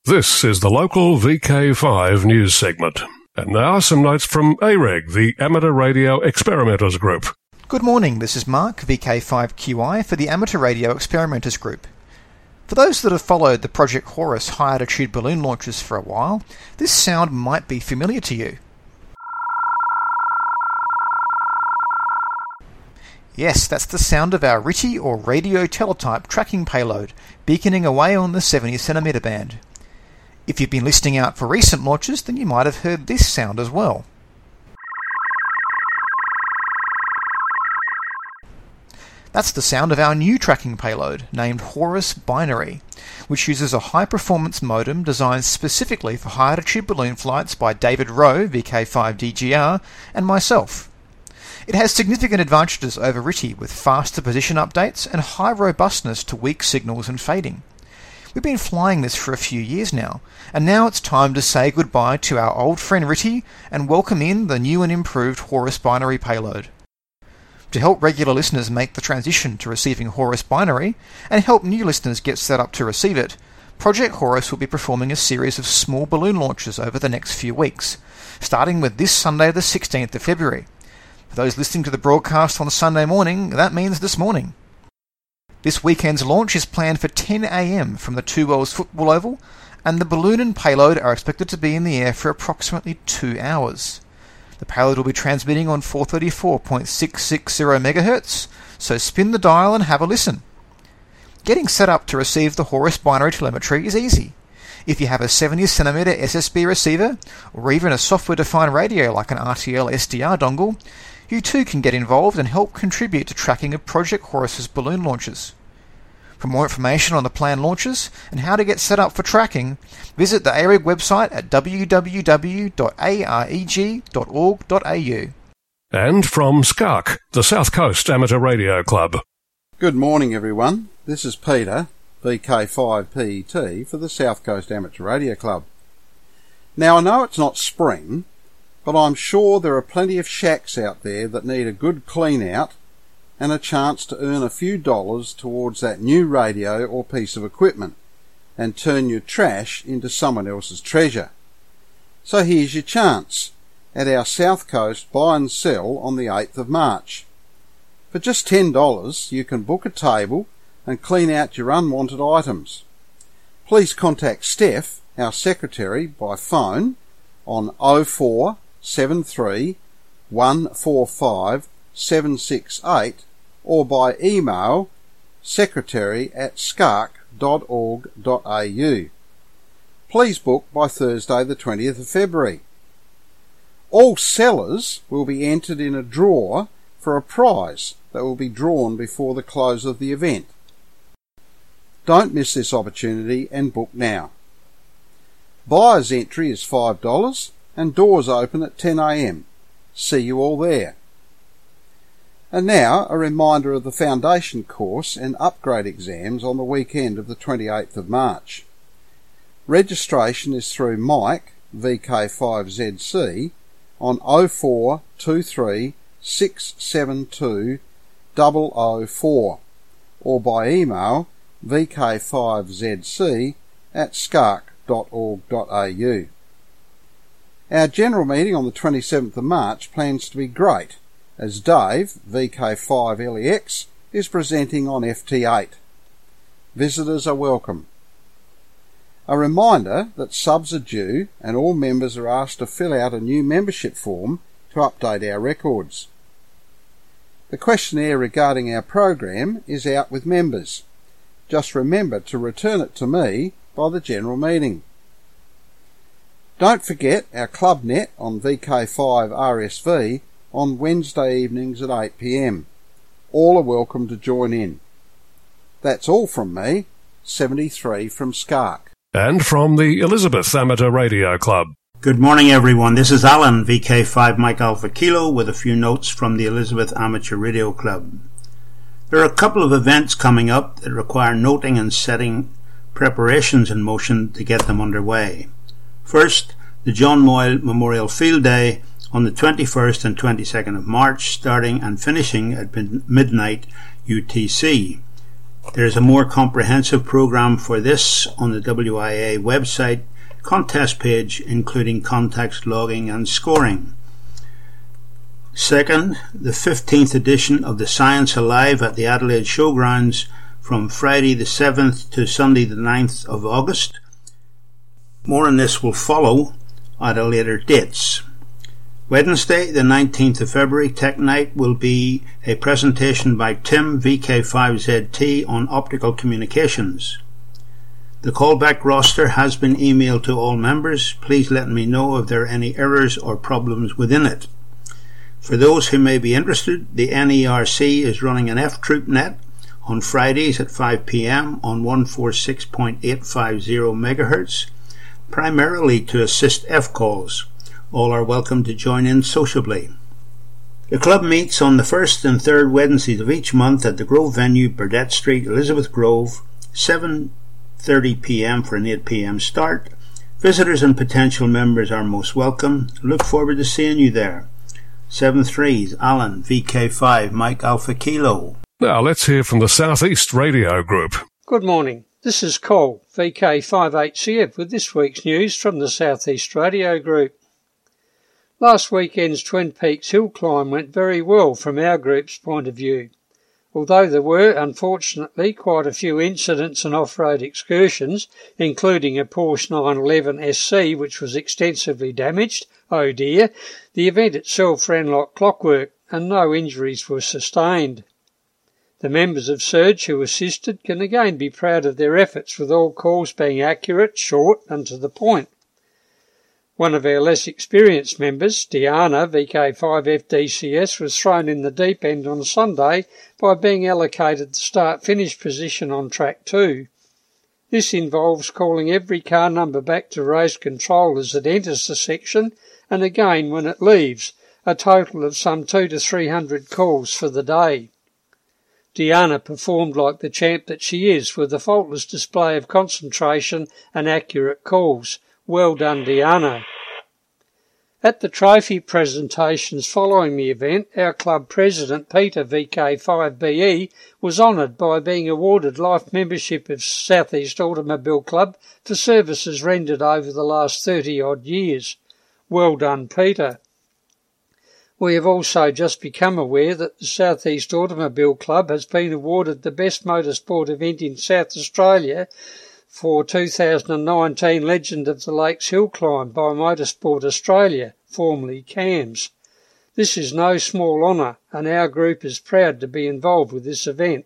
This is the local VK5 news segment. And now some notes from AREG, the Amateur Radio Experimenters Group. Good morning, this is Mark, VK5QI for the Amateur Radio Experimenters Group. For those that have followed the Project Horus high-altitude balloon launches for a while, this sound might be familiar to you. Yes, that's the sound of our RTTY or radio teletype tracking payload, beaconing away on the 70cm band. If you've been listening out for recent launches, then you might have heard this sound as well. That's the sound of our new tracking payload, named Horus Binary, which uses a high-performance modem designed specifically for high-altitude balloon flights by David Rowe, VK5DGR, and myself. It has significant advantages over RTTY with faster position updates and high robustness to weak signals and fading. We've been flying this for a few years now, and now it's time to say goodbye to our old friend RTTY and welcome in the new and improved Horus Binary payload. To help regular listeners make the transition to receiving Horus Binary, and help new listeners get set up to receive it, Project Horus will be performing a series of small balloon launches over the next few weeks, starting with this Sunday the 16th of February. For those listening to the broadcast on Sunday morning, that means this morning. This weekend's launch is planned for 10 a.m. from the Two Wells Football Oval, and the balloon and payload are expected to be in the air for approximately 2 hours. The payload will be transmitting on 434.660 MHz, so spin the dial and have a listen. Getting set up to receive the Horus Binary telemetry is easy. If you have a 70cm SSB receiver, or even a software-defined radio like an RTL SDR dongle, you too can get involved and help contribute to tracking of Project Horus's balloon launches. For more information on the planned launches and how to get set up for tracking, visit the AREG website at www.areg.org.au. And from SCARC, the South Coast Amateur Radio Club. Good morning, everyone. This is Peter, VK5PET, for the South Coast Amateur Radio Club. Now, I know it's not spring, but I'm sure there are plenty of shacks out there that need a good clean-out and a chance to earn a few dollars towards that new radio or piece of equipment and turn your trash into someone else's treasure. So here's your chance at our South Coast buy and sell on the 8th of March. For just $10, you can book a table and clean out your unwanted items. Please contact Steph, our secretary, by phone on 0473 145 768 or by email secretary@scarc.org.au. Please book by Thursday the 20th of February. All sellers will be entered in a draw for a prize that will be drawn before the close of the event. Don't miss this opportunity and book now. Buyer's entry is $5 and doors open at 10 a.m. See you all there. And now a reminder of the foundation course and upgrade exams on the weekend of the 28th of March. Registration is through Mike, VK5ZC, on 0423 672 004 or by email vk5zc@scarc.org.au. Our general meeting on the 27th of March plans to be great, as Dave, VK5LEX, is presenting on FT8. Visitors are welcome. A reminder that subs are due and all members are asked to fill out a new membership form to update our records. The questionnaire regarding our program is out with members. Just remember to return it to me by the general meeting. Don't forget our Club Net on VK5 RSV on Wednesday evenings at 8 p.m. All are welcome to join in. That's all from me, 73 from SCARC. And from the Elizabeth Amateur Radio Club. Good morning, everyone. This is Alan, VK5 Mike Alpha Kilo, with a few notes from the Elizabeth Amateur Radio Club. There are a couple of events coming up that require noting and setting preparations in motion to get them underway. First, the John Moyle Memorial Field Day on the 21st and 22nd of March, starting and finishing at midnight UTC. There is a more comprehensive program for this on the WIA website contest page, including context logging and scoring. Second, the 15th edition of the Science Alive at the Adelaide Showgrounds from Friday the 7th to Sunday the 9th of August. More on this will follow at a later dates. Wednesday the 19th of February, Tech Night, will be a presentation by Tim VK5ZT on optical communications. The callback roster has been emailed to all members. Please let me know if there are any errors or problems within it. For those who may be interested, the NERC is running an F-Troop net on Fridays at 5 p.m. on 146.850 MHz, primarily to assist F-calls. All are welcome to join in sociably. The club meets on the first and third Wednesdays of each month at the Grove venue, Burdett Street, Elizabeth Grove, 7:30 p.m. for an 8 p.m. start. Visitors and potential members are most welcome. Look forward to seeing you there. 7-3s, Alan, VK5, Mike Alpha Kilo. Now let's hear from the South East Radio Group. Good morning. This is Cole, VK58CF, with this week's news from the South East Radio Group. Last weekend's Twin Peaks hill climb went very well from our group's point of view. Although there were, unfortunately, quite a few incidents and off-road excursions, including a Porsche 911 SC which was extensively damaged, oh dear, the event itself ran like clockwork and no injuries were sustained. The members of Surge who assisted can again be proud of their efforts, with all calls being accurate, short and to the point. One of our less experienced members, Diana, VK5FDCS, was thrown in the deep end on Sunday by being allocated the start-finish position on track 2. This involves calling every car number back to race control as it enters the section and again when it leaves, a total of some 200 to 300 calls for the day. Diana performed like the champ that she is, with a faultless display of concentration and accurate calls. Well done, Diana. At the trophy presentations following the event, our club president, Peter VK5BE, was honoured by being awarded life membership of South East Automobile Club for services rendered over the last 30-odd years. Well done, Peter. We have also just become aware that the South East Automobile Club has been awarded the best motorsport event in South Australia for 2019 Legend of the Lakes Hill Climb by Motorsport Australia, formerly CAMS. This is no small honour, and our group is proud to be involved with this event.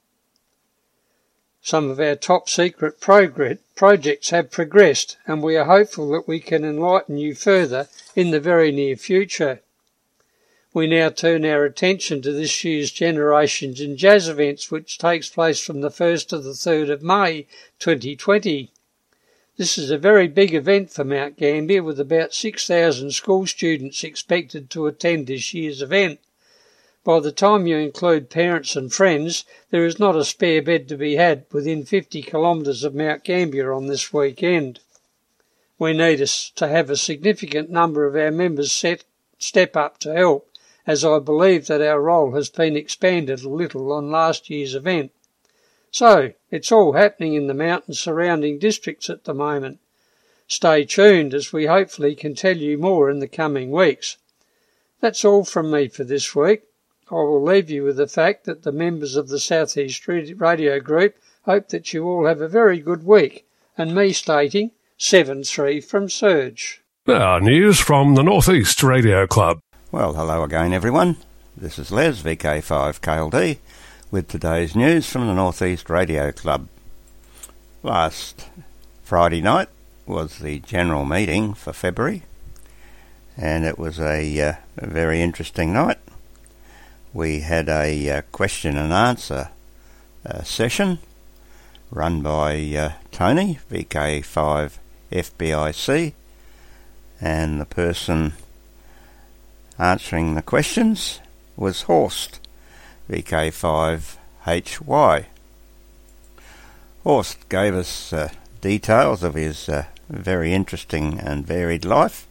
Some of our top secret projects have progressed, and we are hopeful that we can enlighten you further in the very near future. We now turn our attention to this year's Generations in Jazz events, which takes place from the 1st to the 3rd of May 2020. This is a very big event for Mount Gambier, with about 6,000 school students expected to attend this year's event. By the time you include parents and friends, there is not a spare bed to be had within 50 kilometres of Mount Gambier on this weekend. We need to have a significant number of our members step up to help, as I believe that our role has been expanded a little on last year's event. So, it's all happening in the mountain surrounding districts at the moment. Stay tuned as we hopefully can tell you more in the coming weeks. That's all from me for this week. I will leave you with the fact that the members of the South East Radio Group hope that you all have a very good week, and me stating 7-3 from Surge. Now, news from the North East Radio Club. Well, hello again, everyone. This is Les, VK5KLD, with today's news from the North East Radio Club. Last Friday night was the general meeting for February, and it was a very interesting night. We had a question and answer session run by Tony, VK5FBIC, and the person answering the questions was Horst, VK5HY. Horst gave us details of his very interesting and varied life,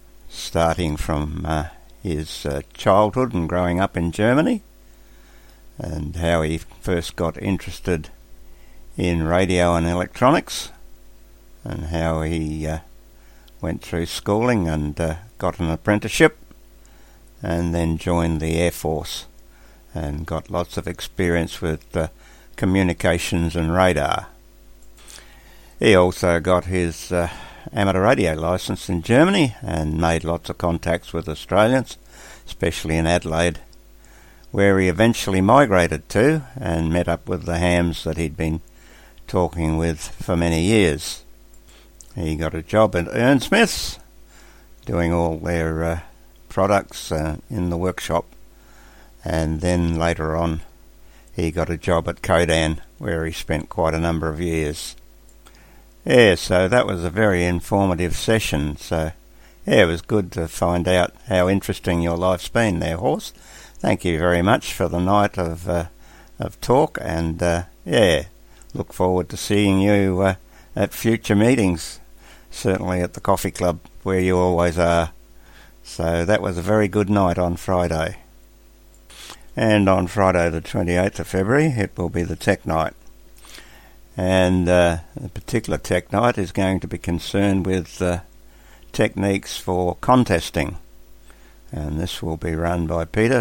starting from his childhood and growing up in Germany, and how he first got interested in radio and electronics, and how he went through schooling and got an apprenticeship, and then joined the Air Force and got lots of experience with communications and radar. He also got his amateur radio licence in Germany and made lots of contacts with Australians, especially in Adelaide, where he eventually migrated to and met up with the hams that he'd been talking with for many years. He got a job at Earnsmiths, doing all their products in the workshop, and then later on he got a job at Codan, where he spent quite a number of years. Yeah, so that was a very informative session. So, yeah, it was good to find out how interesting your life's been there, Horse. Thank you very much for the night of talk, and yeah, look forward to seeing you at future meetings, certainly at the coffee club where you always are. So that was a very good night on Friday. And on Friday the 28th of February it will be the Tech Night. And the particular Tech Night is going to be concerned with techniques for contesting. And this will be run by Peter,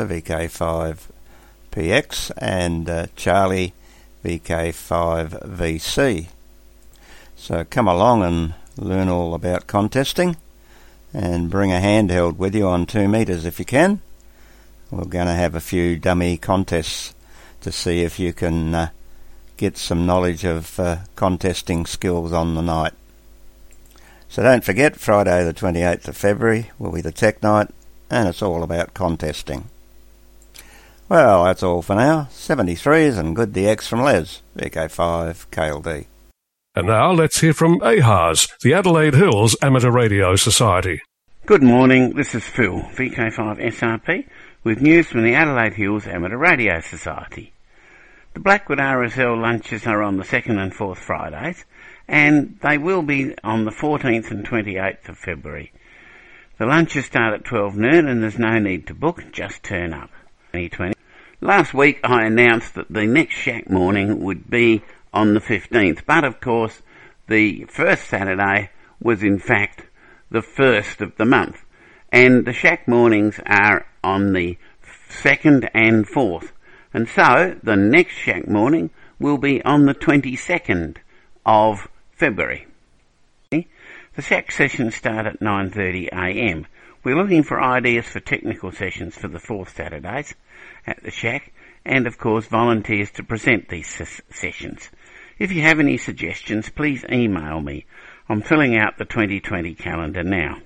VK5PX, and Charlie, VK5VC. So come along and learn all about contesting, and bring a handheld with you on 2 metres if you can. We're going to have a few dummy contests to see if you can get some knowledge of contesting skills on the night. So don't forget, Friday the 28th of February will be the Tech Night, and it's all about contesting. Well, that's all for now. 73s and good DX from Les, VK5 KLD. And now let's hear from AHAS, the Adelaide Hills Amateur Radio Society. Good morning, this is Phil, VK5 SRP, with news from the Adelaide Hills Amateur Radio Society. The Blackwood RSL lunches are on the 2nd and 4th Fridays, and they will be on the 14th and 28th of February. The lunches start at 12 noon and there's no need to book, just turn up. 2020. Last week I announced that the next shack morning would be on the 15th, but of course the first Saturday was in fact the 1st of the month, and the shack mornings are on the 2nd and 4th. And so, the next shack morning will be on the 22nd of February. The shack sessions start at 9:30 a.m. We're looking for ideas for technical sessions for the 4th Saturdays at the shack, and of course volunteers to present these sessions. If you have any suggestions, please email me. I'm filling out the 2020 calendar now.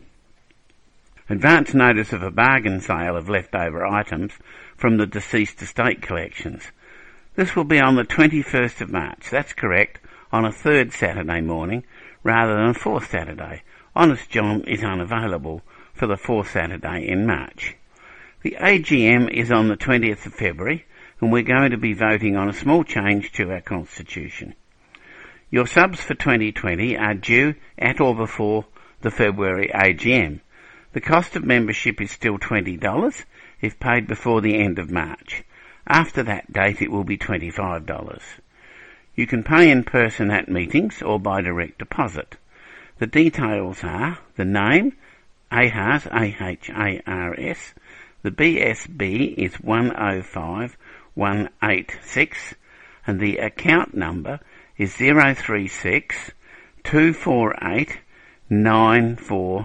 Advance notice of a bargain sale of leftover items from the deceased estate collections. This will be on the 21st of March, that's correct, on a 3rd Saturday morning rather than a 4th Saturday. Honest John is unavailable for the 4th Saturday in March. The AGM is on the 20th of February, and we're going to be voting on a small change to our Constitution. Your subs for 2020 are due at or before the February AGM. The cost of membership is still $20 if paid before the end of March. After that date it will be $25. You can pay in person at meetings or by direct deposit. The details are the name, AHARS, AHARS, the BSB is 105186, and the account number is 036 248 940.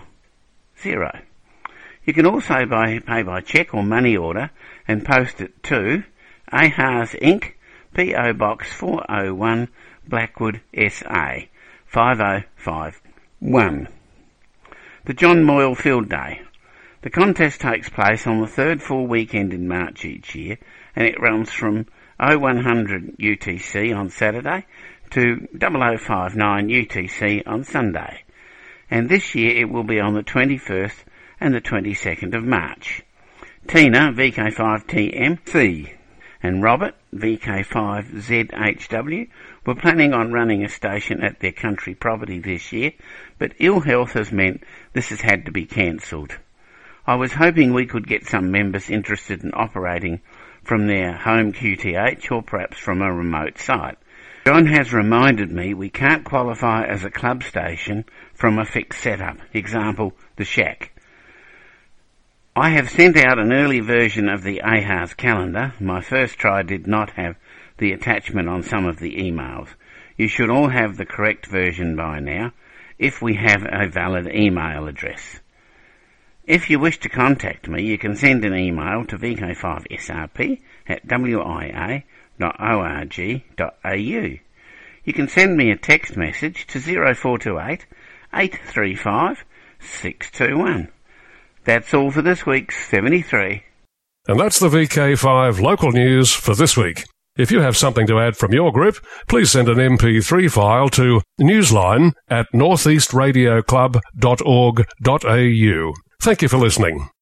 You can also pay by cheque or money order and post it to AHARS Inc., P.O. Box 401, Blackwood, SA, 5051. The John Moyle Field Day. The contest takes place on the 3rd full weekend in March each year, and it runs from 0100 UTC on Saturday to 0059 UTC on Sunday. And this year it will be on the 21st and the 22nd of March. Tina, VK5TMC, and Robert, VK5ZHW, were planning on running a station at their country property this year, but ill health has meant this has had to be cancelled. I was hoping we could get some members interested in operating from their home QTH or perhaps from a remote site. John has reminded me we can't qualify as a club station from a fixed setup, example, the Shack. I have sent out an early version of the AHARS calendar. My first try did not have the attachment on some of the emails. You should all have the correct version by now, if we have a valid email address. If you wish to contact me, you can send an email to vk5srp@wia.org.au. You can send me a text message to 0428 835 621. That's all for this week's 73. And that's the VK5 local news for this week. If you have something to add from your group, please send an MP3 file to newsline@northeastradioclub.org.au. Thank you for listening.